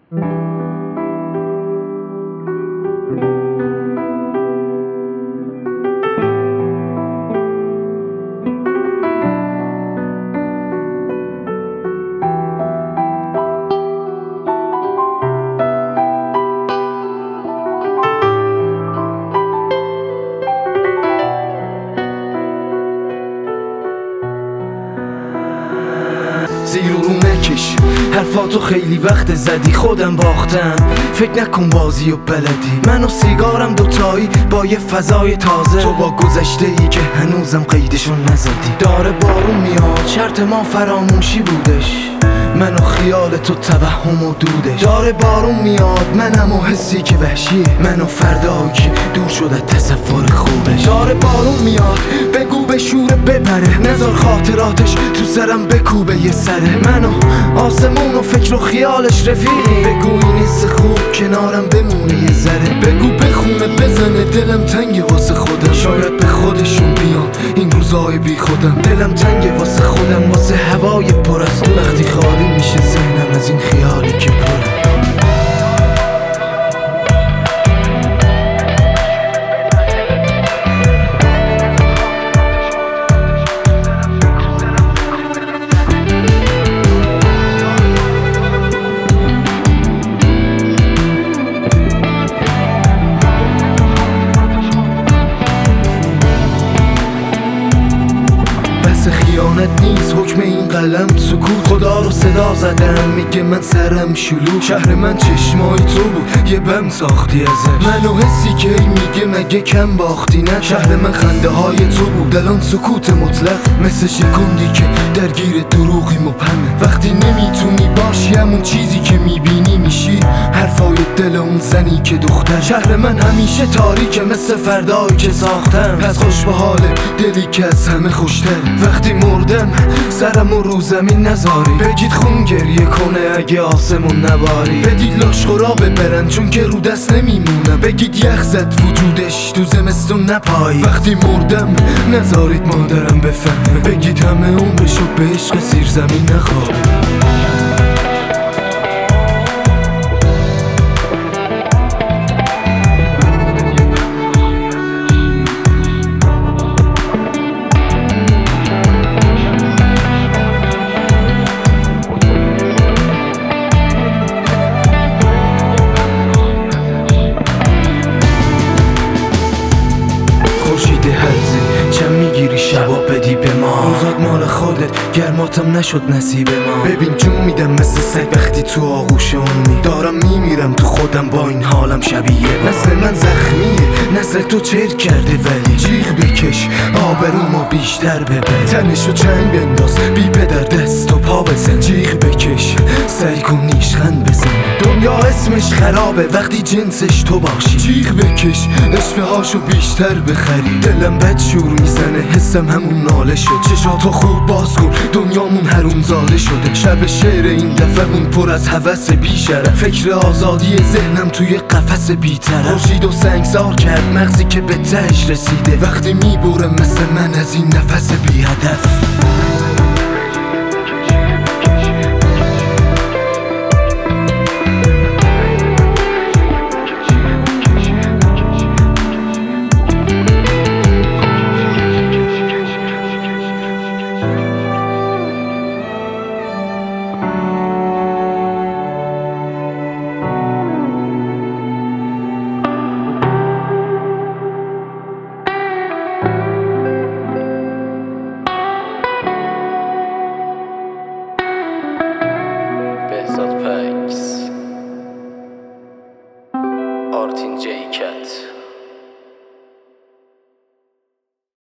زیر و رو نکش، حرفاتو خیلی وقت زدی، خودم باختم. فکر نکن بازی و بلدی، من و سیگارم دوتایی با یه فضای تازه. تو با گذشته ای که هنوزم قیدشون نزدی. داره بارون میاد، شرط ما فراموشی بودش، من و خیال تو توهم و دودش. داره بارون میاد، منم و حسی که وحشیه، من و فردایی که دور شده تصور خوبش. داره بارون میاد، بگو به شور بپره، نذار خاطراتش تو سرم بکوبه یه سره. من و آسمون و فکر و خیالش رفیقی، بگو این حس خوب کنارم بمونه یه ذره. بگو بخونه بزنه دلم تنگه واسه خودم، شاید به خودشون بیان این روزای بی خودم. دلم تنگه واسه خودم، واسه هوای پر از تو، وقتی خالی میشه ذهنم از این خیالی که پره. خیانت نیست حکم این قلم سکوت، خدا رو صدا زدم میگه من سرم شلوغ. شهر من چشمای تو بود، یه بم ساختی ازش، منو حسی که میگه مگه کم باختی نه. شهر من خنده های تو بود، الان سکوت مطلق، مثل شکندی که درگیر دروغی مبهمه. وقتی نمیتونی باشی همون چیزی که میبینی میشی، حرفای دل اون زنی که دختر. شهر من همیشه تاریکه مثل فردایی که ساختم، پس خوش به حال دلی که از همه خوشتر. وقتی مردم سرم رو زمین نذاری، بگید خون گریه کنه اگه آسمون نباری. بدید لاش خرابه برن چون که رو دست نمیمونم، بگید یخ زد وجودش تو زمستون نپایی. وقتی مردم نذارید مادرم بفهمه، بگید همه عمرشو به عشق زیر زمین نخوابه. چم میگیری شبا بدی به ما، روزات مال خودت، گرماتم نشد نصیب ما. ببین جون میدم مثل سگ وقتی تو آغوش اونی، دارم میمیرم تو خودم با این حالم شبیه ما. نسل من زخمیه، نسل تو چرک کرده، ولی جیغ بکش آبرومو بیشتر ببر. تنشو چنگ بنداز بی پدر دست و پا بزن، جیغ بکش سعی کن نیشخند بزن. دنیا اسمش خرابه وقتی جنسش تو باشی، جیغ بکش اشوه هاشو بیشتر بخری. دلم بد شور میزنه حسم همون ناله شد، چشاتو خوب باز کن دنیامون حرومزاده شده. شب شعر این دفعمون پر از هوس بیشرف، فکر آزادی ذهنم توی قفس بی‌طرف. خورشید و سنگسار کرد مغزی که به تهش رسیده، وقتی میبره مثل من از این نفس بی هدف. آرتین جیکت